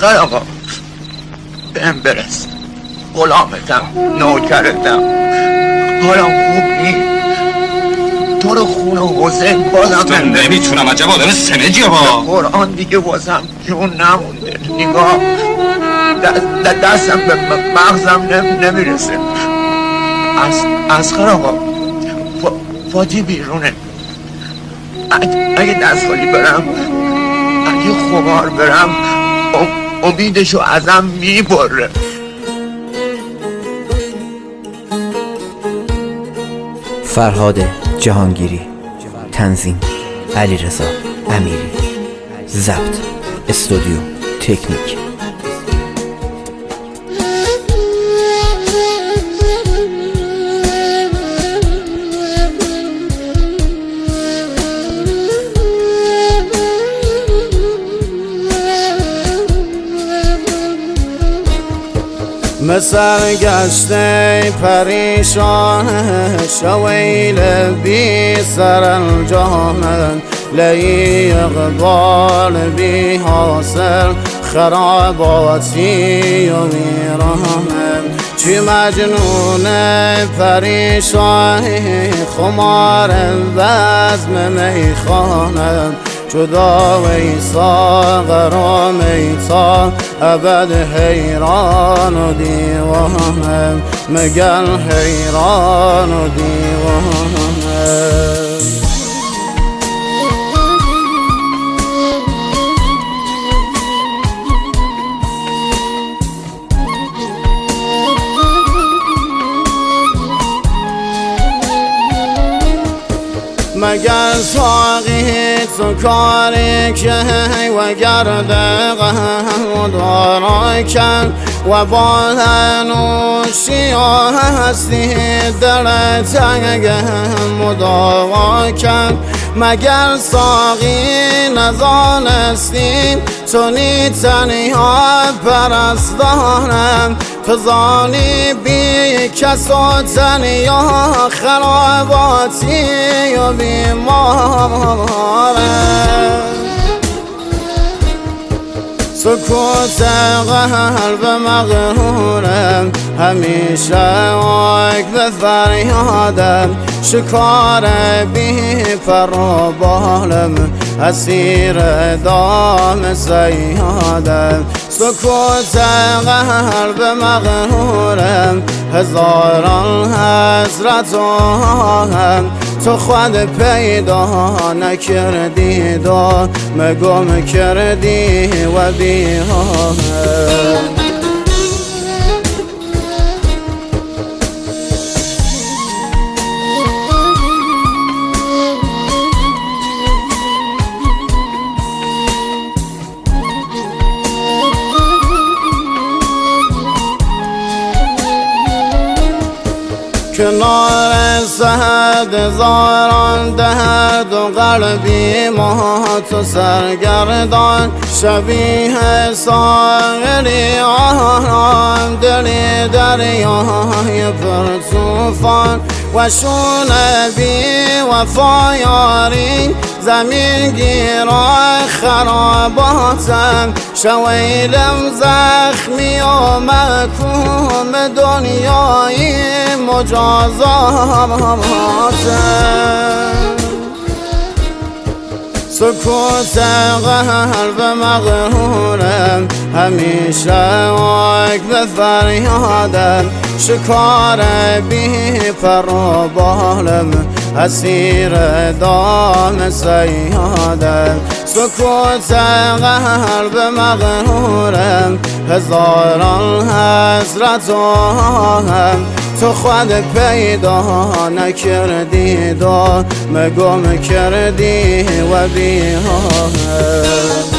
اسقر آقا بهم برس، غلامتم، نوکرتم، حالا خوب نیست. تو رو خون حسین بازم نمیتونم. عجب آدم سمجی با قرآن دیگه واسم جون نمونده. نگاه دستم به مغزم نمیرسه. اسقر آقا فاتی بیرونه. اگه دستخالی برم، اگه خمار برم، امیدشو ازم میبره. فرهاد جهانگیری، تنظیم علیرضا امیری، ضبط استودیو تکنیک. مسرگشته پریشان شویل بی سر الجهان لی اقبال بی حاصل خراباتی و ویران چی مجنون پریشان خمار بزم میخانه جدا ویساغر و میتا ابد حیران و دیوانه مگل حیران و دیوانه مگر ساقی تو کاری که و گرده غم دارا کن و با هنوشی هستی در تنگ مداوا کن مگر ساقی نزانستی تو نی تنها پرستانم فزانی بی کس و تنیا خراباتی و بیماره سکوت قلب مغرورم همیشه واک به فریادم شکار بی پر و بالم اسیر دام سیادم سکوت قلب مغرورم هزاران حسرت و هم تو خود پیدا نکردی دا مگم کردی و بیهام کنار سهد زاران درد و قلبی مات و سرگردان شبیه ساغری آرام دلی دریای پر توفان و شون بی وفا یاری زمین گیرای خراباتم شویلم زخمی و محکوم دنیای مجازاتم سکوت قلب مغرورم همیشه واک به فریادم شکار بی پر و بالم اسیر دام سیادم سکوت قلب مغرورم هزاران حسرت و هم تو خود پیدا نکردی دا مگم کردی و بیهام